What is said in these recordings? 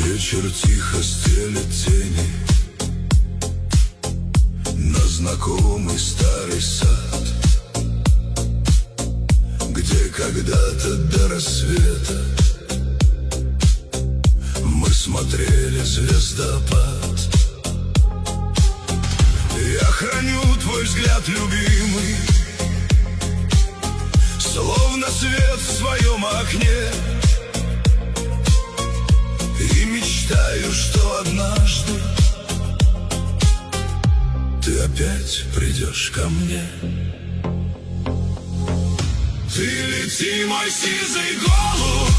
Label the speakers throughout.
Speaker 1: Вечер тихо стелет тени на знакомый старый сад, где когда-то до рассвета мы смотрели звездопад. Я храню твой взгляд, любимый, словно свет в своем окне, и мечтаю, что однажды ты опять придешь ко мне. Ты лети, мой сизый голубь,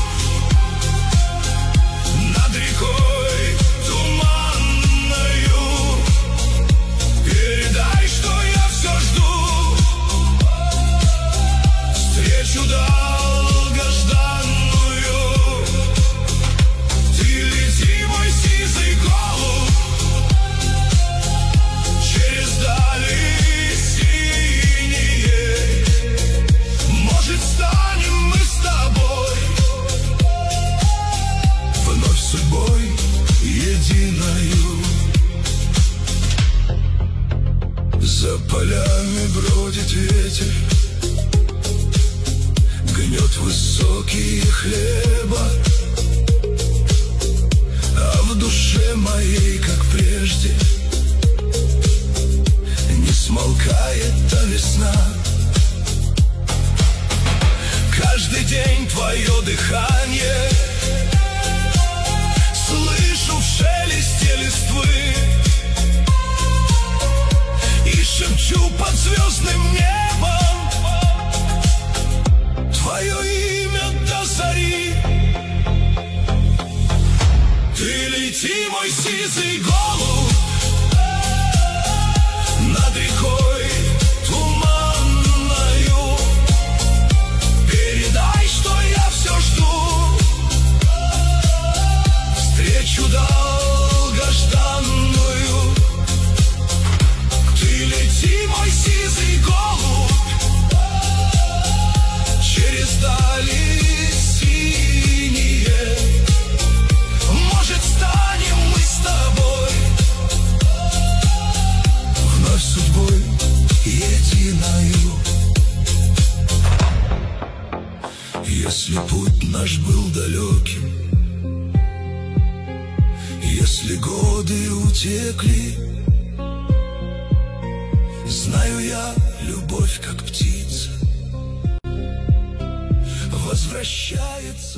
Speaker 1: над рекой туманною. Передай, что я все жду встречу долгожданную. Ты лети, мой сизый голубь, через дали синие. Может, станем мы с тобой вновь судьбой единою. За полями бродит ветер, гнет высокие хлеба, а в душе моей, как прежде, не смолкает та весна. Каждый день твое дыхание слышу в шелесте листвы и шепчу под звездным небом твое имя до зари. Ты лети, мой сизый голубь, над рекой туманною. Передай, что я все жду встречу долгожданную. Ты лети, мой сизый голубь, через дали синие. Может, станем мы с тобой вновь судьбой единою. Если путь наш был далеким, если годы утекли, знаю я, любовь, как птица, возвращается